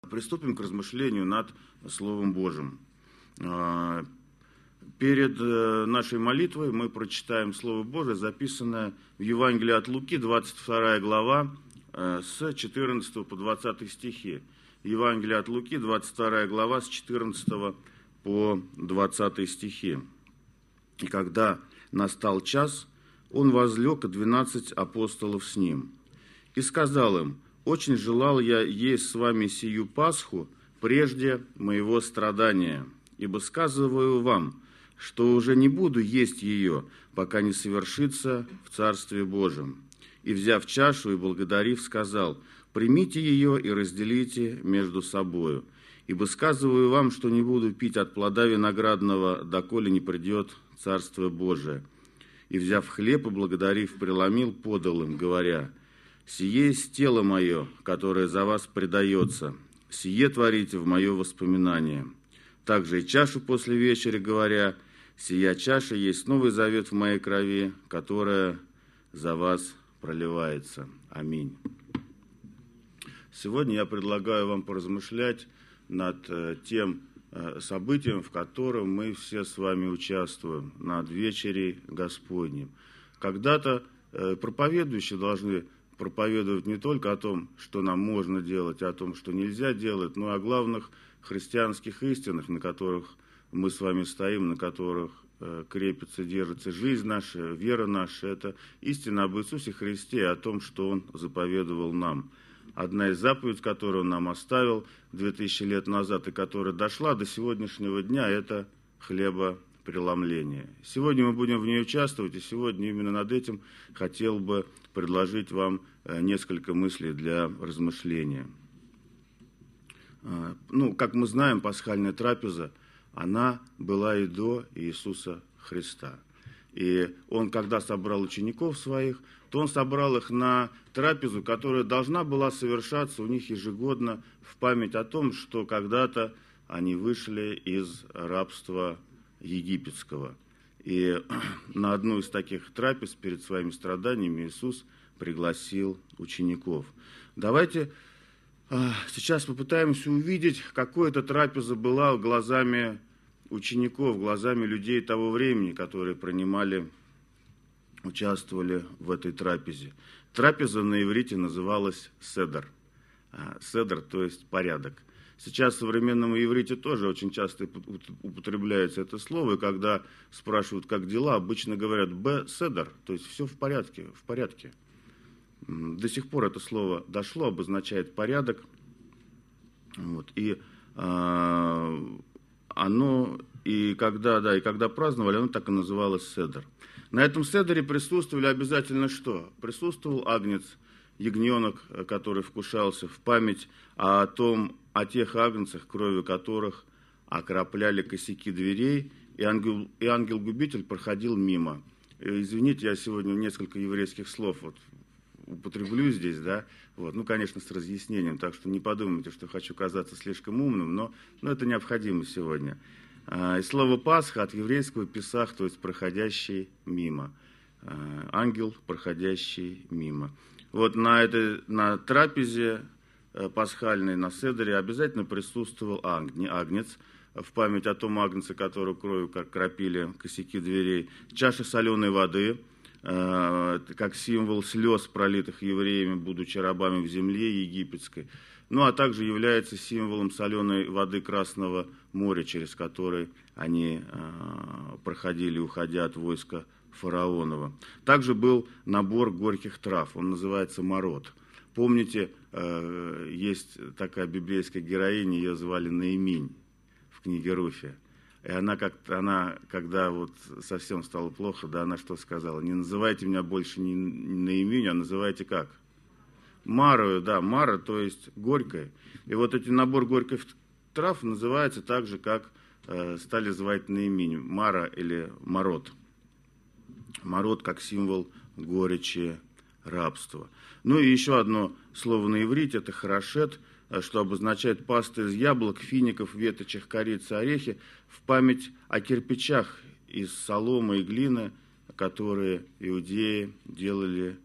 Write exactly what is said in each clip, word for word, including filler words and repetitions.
Приступим к размышлению над Словом Божьим. Перед нашей молитвой мы прочитаем Слово Божие, записанное в Евангелии от Луки, двадцать вторая глава, с четырнадцатого по двадцатый стихи. Евангелие от Луки, двадцать вторая глава, с четырнадцатого по двадцатый стихи. «И когда настал час, он возлег, и двенадцать апостолов с ним. И сказал им: очень желал я есть с вами сию Пасху прежде моего страдания, ибо сказываю вам, что уже не буду есть ее, пока не совершится в Царстве Божьем. И, взяв чашу и благодарив, сказал: примите ее и разделите между собою, ибо сказываю вам, что не буду пить от плода виноградного, доколе не придет Царство Божие. И, взяв хлеб и благодарив, преломил, подал им, говоря: сие есть тело мое, которое за вас предается, сие творите в мое воспоминание. Также и чашу после вечери, говоря: сия чаша есть новый завет в моей крови, которая за вас проливается. Аминь». Сегодня я предлагаю вам поразмышлять над тем событием, в котором мы все с вами участвуем, над вечерей Господней. Когда-то проповедующие должны проповедовать не только о том, что нам можно делать, а о том, что нельзя делать, но и о главных христианских истинах, на которых мы с вами стоим, на которых крепится, держится жизнь наша, вера наша. Это истина об Иисусе Христе, о том, что Он заповедовал нам. Одна из заповедей, которую Он нам оставил две тысячи лет назад и которая дошла до сегодняшнего дня, это хлебопреломление. Сегодня мы будем в ней участвовать, и сегодня именно над этим хотел бы предложить вам несколько мыслей для размышления. Ну, как мы знаем, пасхальная трапеза, она была и до Иисуса Христа. И Он, когда собрал учеников своих, то Он собрал их на трапезу, которая должна была совершаться у них ежегодно в память о том, что когда-то они вышли из рабства египетского. И на одну из таких трапез перед своими страданиями Иисус пригласил учеников. Давайте сейчас попытаемся увидеть, какой эта трапеза была глазами учеников, глазами людей того времени, которые принимали, участвовали в этой трапезе. Трапеза на иврите называлась седер. Седер, то есть порядок. Сейчас в современном иврите тоже очень часто употребляется это слово, и когда спрашивают, как дела, обычно говорят «б седер», то есть все в порядке, в порядке. До сих пор это слово дошло, обозначает порядок. Вот, и э, оно, и когда, да, и когда праздновали, оно так и называлось седер. На этом седере присутствовали обязательно что? Присутствовал агнец, ягненок, который вкушался в память о том, о тех агнцах, кровью которых окропляли косяки дверей, и ангел, и ангел-губитель проходил мимо. Извините, я сегодня несколько еврейских слов вот употреблю здесь, да, вот, ну, конечно, с разъяснением, так что не подумайте, что хочу казаться слишком умным, но, но это необходимо сегодня. И слово «Пасха» от еврейского «песах», то есть «проходящий мимо». Ангел, проходящий мимо. Вот на, этой, на трапезе пасхальной, на седере обязательно присутствовал агнец, в память о том агнце, который кровью кропили косяки дверей, чаша соленой воды, как символ слез, пролитых евреями, будучи рабами в земле египетской, ну а также является символом соленой воды Красного моря, через который они проходили, уходя от войска фараонова. Также был набор горьких трав, он называется марот. Помните, есть такая библейская героиня, ее звали Наиминь в книге Руфи. И она, как она, когда вот совсем стало плохо, да, она что сказала? Не называйте меня больше не Наиминь, а называйте как? Марою, да, Мара, то есть горькая. И вот этот набор горьких трав называется так же, как э, стали звать Наиминь, Мара или Марот. Марот как символ горечи, рабства. Ну и еще одно слово на иврите, это харошет, что обозначает паста из яблок, фиников, веточек, корицы, орехи, в память о кирпичах из соломы и глины, которые иудеи делали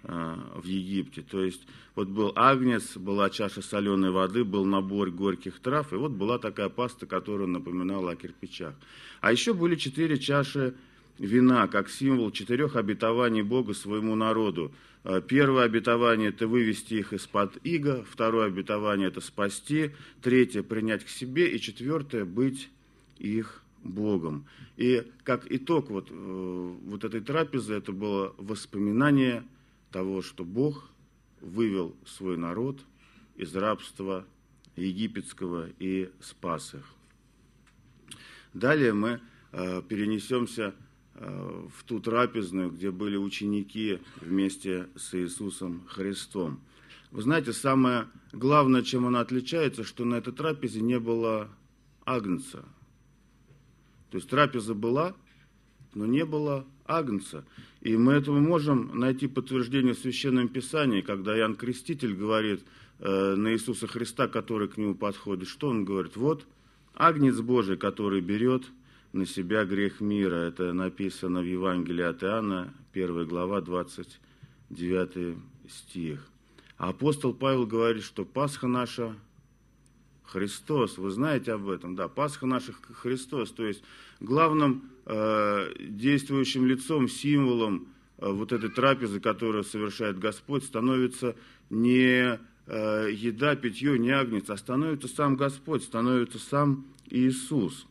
в Египте. То есть вот был агнец, была чаша соленой воды, был набор горьких трав, и вот была такая паста, которая напоминала о кирпичах. А еще были четыре чаши вина, как символ четырех обетований Бога своему народу. Первое обетование – это вывести их из-под ига, второе обетование – это спасти, третье – принять к себе, и четвертое – быть их Богом. И как итог вот, вот этой трапезы, это было воспоминание того, что Бог вывел свой народ из рабства египетского и спас их. Далее мы э, перенесемся э, в ту трапезную, где были ученики вместе с Иисусом Христом. Вы знаете, самое главное, чем она отличается, что на этой трапезе не было агнца. То есть трапеза была, но не было агнца. И мы этому можем найти подтверждение в Священном Писании, когда Иоанн Креститель говорит э, на Иисуса Христа, который к нему подходит, что он говорит? Вот агнец Божий, который берет на себя грех мира. Это написано в Евангелии от Иоанна, первая глава, двадцать девятый стих. А апостол Павел говорит, что Пасха наша Христос. Вы знаете об этом? Да, Пасха наша Христос. То есть главным э, действующим лицом, символом э, вот этой трапезы, которую совершает Господь, становится не э, еда, питье, не агнец, а становится сам Господь, становится сам Иисус.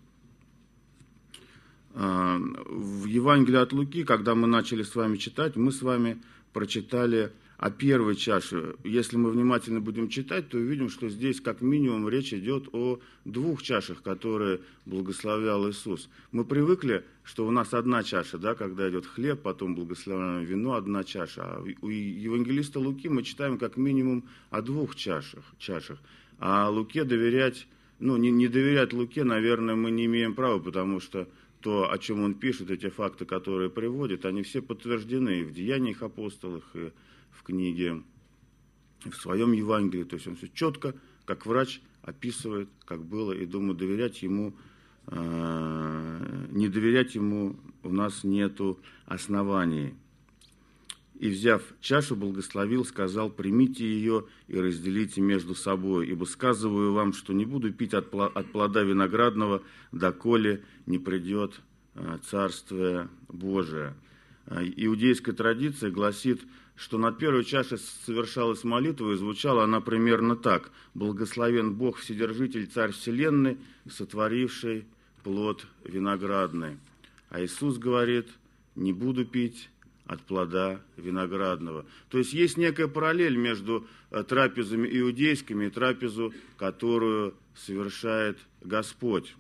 Э, в Евангелии от Луки, когда мы начали с вами читать, мы с вами прочитали о первой чаше. Если мы внимательно будем читать, то увидим, что здесь как минимум речь идет о двух чашах, которые благословлял Иисус. Мы привыкли, что у нас одна чаша, да, когда идет хлеб, потом благословляемое вино, одна чаша. А у евангелиста Луки мы читаем как минимум о двух чашах. чашах. А Луке доверять, ну, не, не доверять Луке, наверное, мы не имеем права, потому что то, о чем он пишет, эти факты, которые приводит, они все подтверждены и в Деяниях апостолов, и в книге, в своем Евангелии. То есть он все четко, как врач, описывает, как было. И думаю, доверять ему, э, не доверять ему у нас нету оснований. И, взяв чашу, благословил, сказал: примите ее и разделите между собой, ибо сказываю вам, что не буду пить от плода виноградного, доколе не придет Царствие Божие. Иудейская традиция гласит, что над первой чашей совершалась молитва, и звучала она примерно так: «Благословен Бог, Вседержитель, Царь Вселенной, сотворивший плод виноградный». А Иисус говорит: «Не буду пить от плода виноградного». То есть есть некая параллель между трапезами иудейскими и трапезу, которую совершает Господь.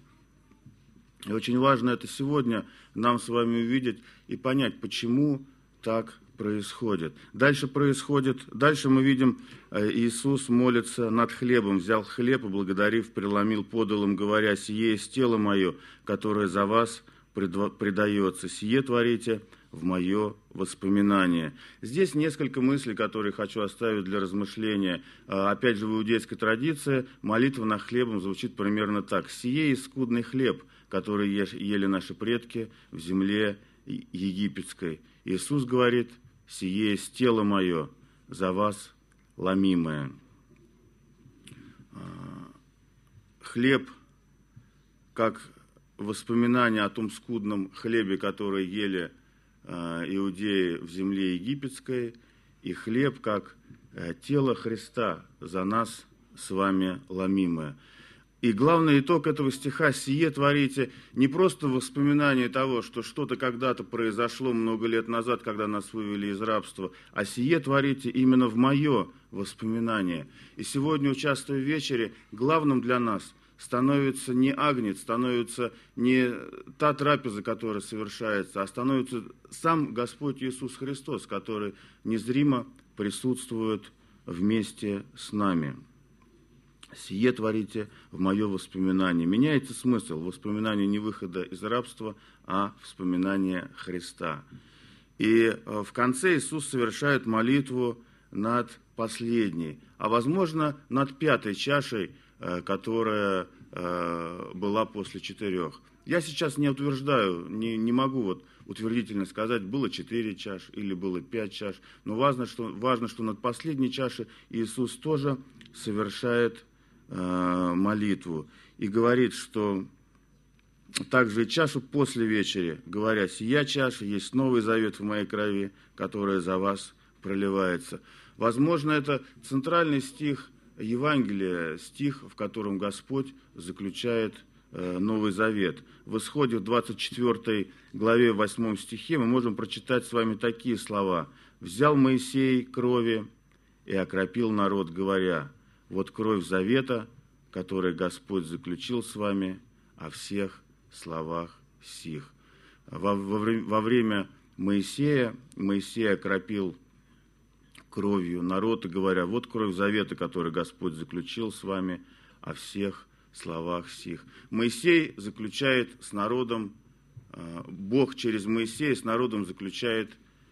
И очень важно это сегодня нам с вами увидеть и понять, почему так происходит. Дальше происходит, дальше мы видим, Иисус молится над хлебом, взял хлеб и, благодарив, преломил, подал им, говоря: «Сие есть тело мое, которое за вас предается, сие творите в мое воспоминание». Здесь несколько мыслей, которые хочу оставить для размышления. Опять же, в иудейской традиции молитва над хлебом звучит примерно так: «Сие есть скудный хлеб, который ели наши предки в земле египетской». Иисус говорит: «Сие есть тело мое, за вас ломимое». Хлеб, как воспоминание о том скудном хлебе, который ели иудеи в земле египетской, и хлеб, как тело Христа, за нас с вами ломимое. И главный итог этого стиха: «Сие творите» не просто воспоминание того, что что-то когда-то произошло много лет назад, когда нас вывели из рабства, а «сие творите» именно в мое воспоминание. И сегодня, участвуя в вечере, главным для нас становится не агнец, становится не та трапеза, которая совершается, а становится сам Господь Иисус Христос, который незримо присутствует вместе с нами. «Сие творите в мое воспоминание». Меняется смысл. Воспоминание не выхода из рабства, а вспоминание Христа. И в конце Иисус совершает молитву над последней, а возможно над пятой чашей, которая была после четырех. Я сейчас не утверждаю, не, не могу вот утвердительно сказать, было четыре чаши или было пять чаш. Но важно, что, важно, что над последней чашей Иисус тоже совершает э, молитву. И говорит, что также и чашу после вечери, говоря, «Сия чаша есть новый завет в моей крови, которая за вас проливается». Возможно, это центральный стих Евангелия, стих, в котором Господь заключает э, Новый Завет. В Исходе в двадцать четвёртой главе, восьмом стихе мы можем прочитать с вами такие слова. «Взял Моисей крови и окропил народ, говоря, вот кровь завета, который Господь заключил с вами о всех словах сих». Во, во, во время Моисея, Моисей окропил кровью народ, и говоря, вот кровь завета, который Господь заключил с вами о всех словах сих. Моисей заключает с народом, Бог через Моисея с народом заключает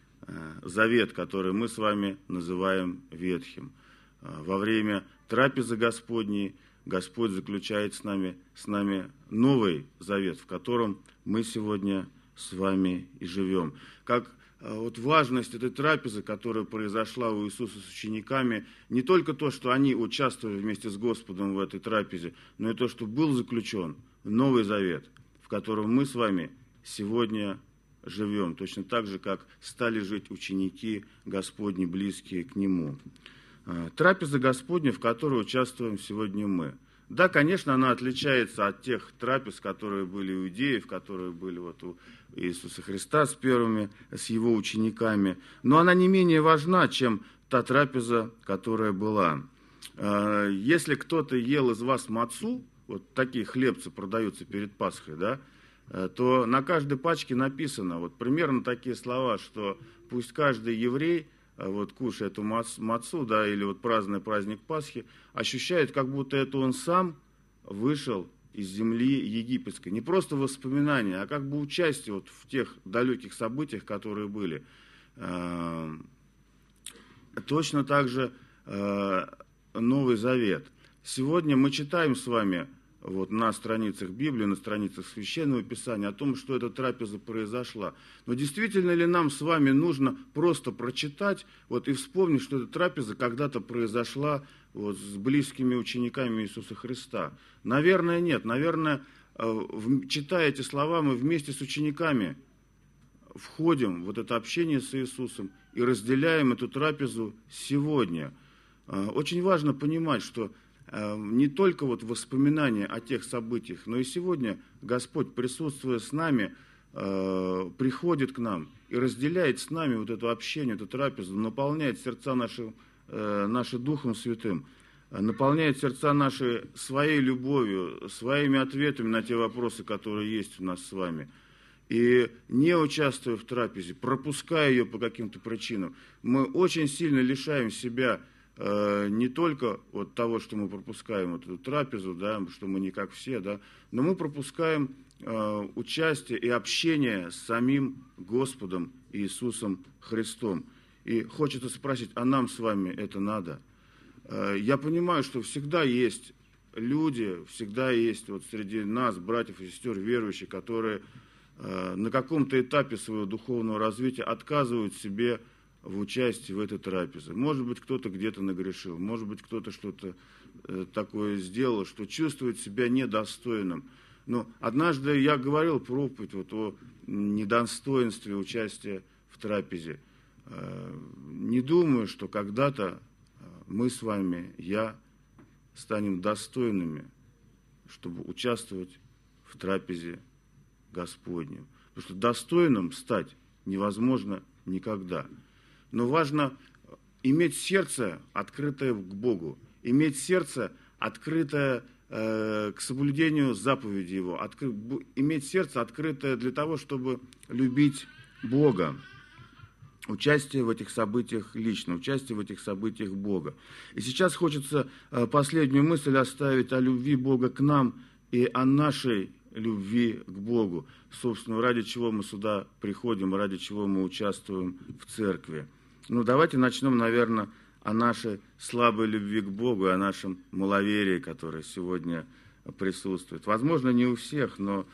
завет, который мы с вами называем Ветхим. Во время трапезы Господней Господь заключает с нами, с нами новый завет, в котором мы сегодня с вами и живем. Как вот важность этой трапезы, которая произошла у Иисуса с учениками, не только то, что они участвовали вместе с Господом в этой трапезе, но и то, что был заключен Новый Завет, в котором мы с вами сегодня живем, точно так же, как стали жить ученики Господни, близкие к Нему. Трапеза Господня, в которой участвуем сегодня мы. Да, конечно, она отличается от тех трапез, которые были у иудеев, которые были вот у Иисуса Христа с первыми, с Его учениками, но она не менее важна, чем та трапеза, которая была. Если кто-то ел из вас мацу, вот такие хлебцы продаются перед Пасхой, да, то на каждой пачке написано вот примерно такие слова, что пусть каждый еврей, вот кушая эту мацу, да, или вот празднуя праздник Пасхи, ощущает, как будто это он сам вышел из земли египетской. Не просто воспоминания, а как бы участие вот в тех далеких событиях, которые были. Точно так же Новый Завет. Сегодня мы читаем с вами вот на страницах Библии, на страницах Священного Писания о том, что эта трапеза произошла. Но действительно ли нам с вами нужно просто прочитать вот, и вспомнить, что эта трапеза когда-то произошла вот, с близкими учениками Иисуса Христа? Наверное, нет. Наверное, читая эти слова, мы вместе с учениками входим в вот это общение с Иисусом и разделяем эту трапезу сегодня. Очень важно понимать, что не только вот воспоминания о тех событиях, но и сегодня Господь, присутствуя с нами, приходит к нам и разделяет с нами вот это общение, эту трапезу, наполняет сердца наши, наши Духом Святым, наполняет сердца наши своей любовью, своими ответами на те вопросы, которые есть у нас с вами. И не участвуя в трапезе, пропуская ее по каким-то причинам, мы очень сильно лишаем себя не только вот того, что мы пропускаем вот эту трапезу, да, что мы не как все, да, но мы пропускаем э, участие и общение с самим Господом Иисусом Христом. И хочется спросить, а нам с вами это надо? Э, я понимаю, что всегда есть люди, всегда есть вот среди нас, братьев и сестер верующих, которые э, на каком-то этапе своего духовного развития отказывают себе в участии в этой трапезе. Может быть, кто-то где-то нагрешил, может быть, кто-то что-то э, такое сделал, что чувствует себя недостойным. Но однажды я говорил проповедь вот о недостоинстве участия в трапезе. Э, не думаю, что когда-то мы с вами, я, станем достойными, чтобы участвовать в трапезе Господней. Потому что достойным стать невозможно никогда. Но важно иметь сердце, открытое к Богу, иметь сердце, открытое э, к соблюдению заповеди Его, откры, иметь сердце, открытое для того, чтобы любить Бога. Участие в этих событиях лично, участие в этих событиях Бога. И сейчас хочется э, последнюю мысль оставить о любви Бога к нам и о нашей любви к Богу. Собственно, ради чего мы сюда приходим, ради чего мы участвуем в церкви. Ну, давайте начнем, наверное, о нашей слабой любви к Богу, о нашем маловерии, которое сегодня присутствует. Возможно, не у всех, но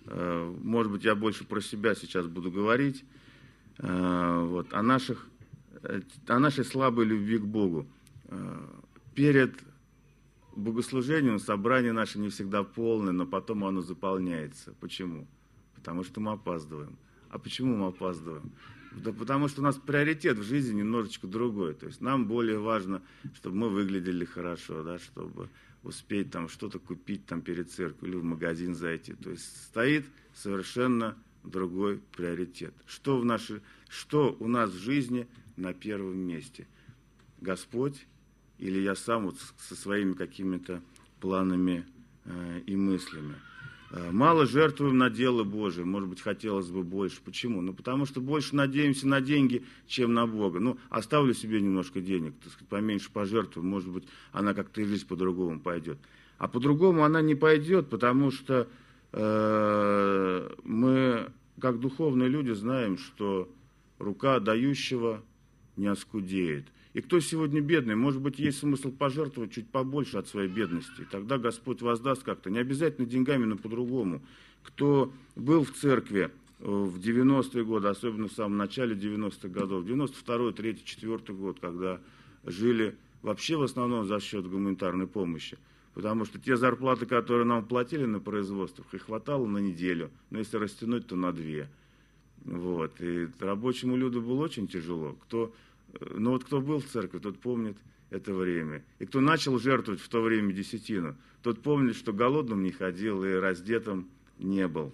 может быть, я больше про себя сейчас буду говорить, вот, о, наших, о нашей слабой любви к Богу. Перед богослужением собрание наше не всегда полное, но потом оно заполняется. Почему? Потому что мы опаздываем. А почему мы опаздываем? Да потому что у нас приоритет в жизни немножечко другой. То есть нам более важно, чтобы мы выглядели хорошо, да, чтобы успеть там что-то купить там перед церковью или в магазин зайти. То есть стоит совершенно другой приоритет. Что, в нашей, что у нас в жизни на первом месте? Господь или я сам вот со своими какими-то планами э, и мыслями? Мало жертвуем на дело Божие, может быть, хотелось бы больше. Почему? Ну, потому что больше надеемся на деньги, чем на Бога. Ну, оставлю себе немножко денег, так сказать, поменьше пожертвую, может быть, она как-то и жизнь по-другому пойдет. А по-другому она не пойдет, потому что э, мы, как духовные люди, знаем, что рука дающего не оскудеет. И кто сегодня бедный, может быть, есть смысл пожертвовать чуть побольше от своей бедности. И тогда Господь воздаст как-то, не обязательно деньгами, но по-другому. Кто был в церкви в девяностые годы, особенно в самом начале девяностых годов, девяносто второй, третий, четвёртый год, когда жили вообще в основном за счет гуманитарной помощи. Потому что те зарплаты, которые нам платили на производствах, их хватало на неделю, но если растянуть, то на две. Вот. И рабочему люду было очень тяжело. Кто... Но вот кто был в церкви, тот помнит это время. И кто начал жертвовать в то время десятину, тот помнит, что голодным не ходил и раздетым не был.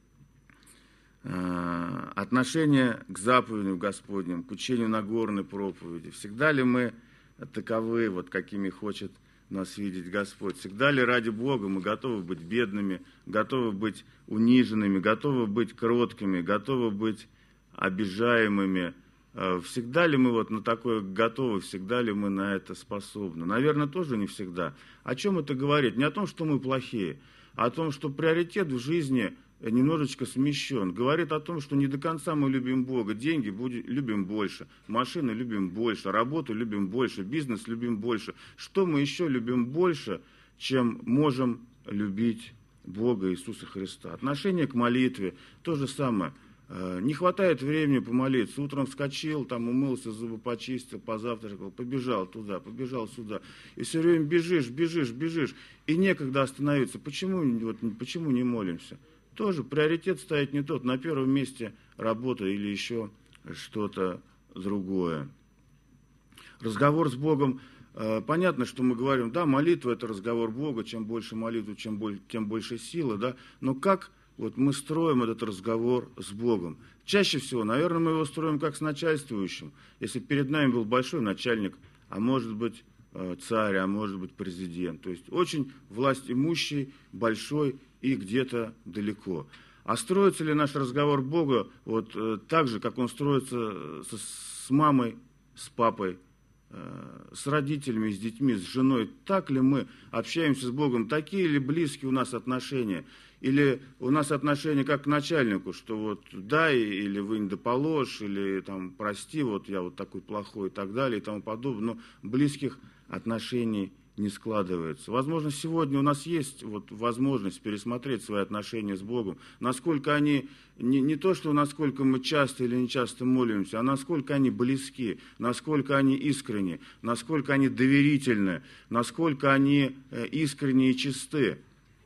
Отношение к заповедям Господним, к учению Нагорной проповеди. Всегда ли мы таковы, вот какими хочет нас видеть Господь? Всегда ли ради Бога мы готовы быть бедными, готовы быть униженными, готовы быть кроткими, готовы быть обижаемыми? Всегда ли мы вот на такое готовы, всегда ли мы на это способны? Наверное, тоже не всегда. О чем это говорит? Не о том, что мы плохие, а о том, что приоритет в жизни немножечко смещен. Говорит о том, что не до конца мы любим Бога. Деньги будем, любим больше, машины любим больше, работу любим больше, бизнес любим больше. Что мы еще любим больше, чем можем любить Бога Иисуса Христа? Отношение к молитве, то же самое. Не хватает времени помолиться. Утром вскочил, там умылся, зубы почистил, позавтракал, побежал туда, побежал сюда. И все время бежишь, бежишь, бежишь. И некогда остановиться. Почему, вот, почему не молимся? Тоже приоритет стоит не тот. На первом месте работа или еще что-то другое. Разговор с Богом. Понятно, что мы говорим, да, молитва – это разговор Бога. Чем больше молитвы, чем больше, тем больше силы. Да? Но как... Вот мы строим этот разговор с Богом. Чаще всего, наверное, мы его строим как с начальствующим. Если перед нами был большой начальник, а может быть царь, а может быть президент. То есть очень власть имущий, большой и где-то далеко. А строится ли наш разговор Бога вот так же, как он строится с, с мамой, с папой, с родителями, с детьми, с женой? Так ли мы общаемся с Богом? Такие ли близкие у нас отношения? Или у нас отношения как к начальнику, что вот дай, или вынь да положь, или там прости, вот я вот такой плохой и так далее и тому подобное. Но близких отношений не складывается. Возможно, сегодня у нас есть вот возможность пересмотреть свои отношения с Богом, насколько они, не, не то, что насколько мы часто или не часто молимся, а насколько они близки, насколько они искренни, насколько они доверительны, насколько они искренни и чисты.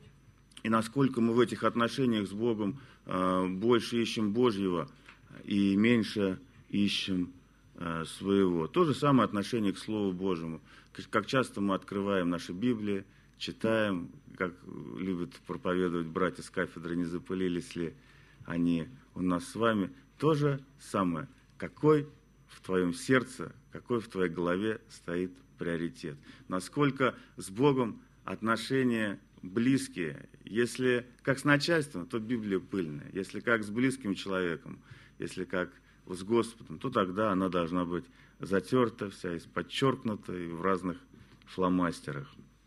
И насколько мы в этих отношениях с Богом э, больше ищем Божьего и меньше ищем э, своего. То же самое отношение к Слову Божьему. Как часто мы открываем наши Библии, читаем, как любят проповедовать братья с кафедры, не запылились ли они у нас с вами. То же самое. Какой в твоем сердце, какой в твоей голове стоит приоритет? Насколько с Богом отношения близкие. Если как с начальством, то Библия пыльная. Если как с близким человеком, если как с Господом, то тогда она должна быть затерта вся, и подчеркнута и в разных фломастерах.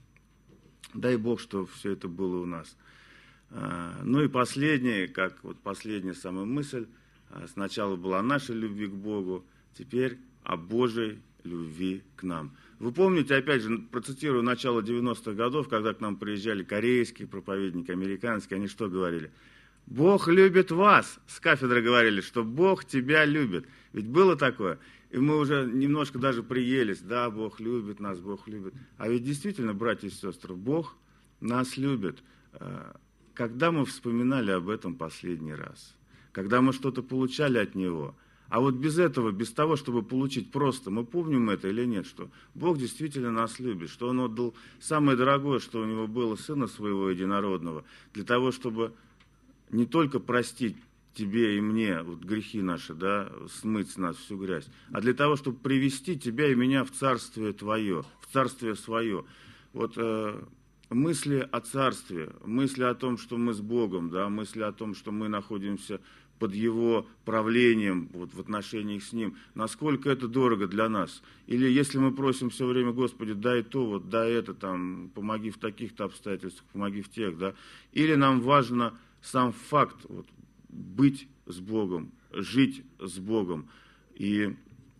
Дай Бог, чтобы все это было у нас. Ну и последнее, как вот последняя самая мысль, сначала была о нашей любви к Богу, теперь о Божьей любви к нам. Вы помните, опять же, процитирую начало девяностых годов, когда к нам приезжали корейские проповедники, американские, они что говорили? Бог любит вас. С кафедры говорили, что Бог тебя любит. Ведь было такое. И мы уже немножко даже приелись. Да, Бог любит нас, Бог любит. А ведь действительно, братья и сестры, Бог нас любит. Когда мы вспоминали об этом последний раз? Когда мы что-то получали от Него? А вот без этого, без того, чтобы получить просто, мы помним это или нет, что Бог действительно нас любит, что Он отдал самое дорогое, что у Него было, Сына Своего Единородного, для того, чтобы не только простить тебе и мне вот грехи наши, да, смыть с нас всю грязь, а для того, чтобы привести тебя и меня в Царствие Твое, в Царствие Свое. Вот э, мысли о Царстве, мысли о том, что мы с Богом, да, мысли о том, что мы находимся под Его правлением, вот, в отношениях с Ним, насколько это дорого для нас. Или если мы просим все время, Господи, дай то, вот, дай это, там, помоги в таких-то обстоятельствах, помоги в тех, да. Или нам важно сам факт вот, быть с Богом, жить с Богом, и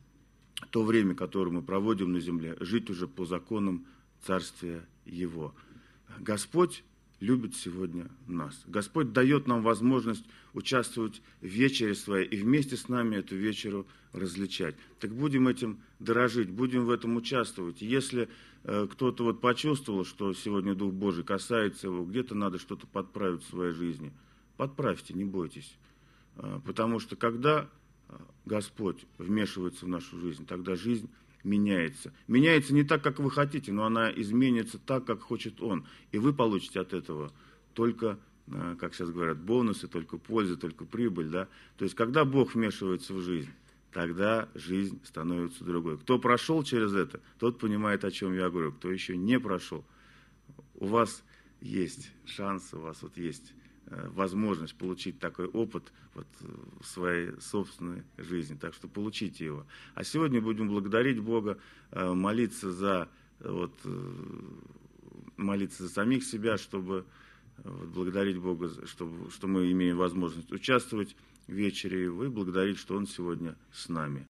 то время, которое мы проводим на земле, жить уже по законам Царствия Его. Господь любит сегодня нас. Господь дает нам возможность участвовать в вечере своей и вместе с нами эту вечеру различать. Так будем этим дорожить, будем в этом участвовать. Если э, кто-то вот почувствовал, что сегодня Дух Божий касается его, где-то надо что-то подправить в своей жизни, подправьте, не бойтесь. Э, потому что когда Господь вмешивается в нашу жизнь, тогда жизнь меняется. Меняется не так, как вы хотите, но она изменится так, как хочет Он. И вы получите от этого только, как сейчас говорят, бонусы, только пользу, только прибыль. Да? То есть, когда Бог вмешивается в жизнь, тогда жизнь становится другой. Кто прошел через это, тот понимает, о чем я говорю. Кто еще не прошел, у вас есть шанс, у вас вот есть возможность получить такой опыт вот в своей собственной жизни. Так что получите его. А сегодня будем благодарить Бога, молиться за, вот, молиться за самих себя, чтобы вот, благодарить Бога, чтобы, что мы имеем возможность участвовать в вечере Его и благодарить, что Он сегодня с нами.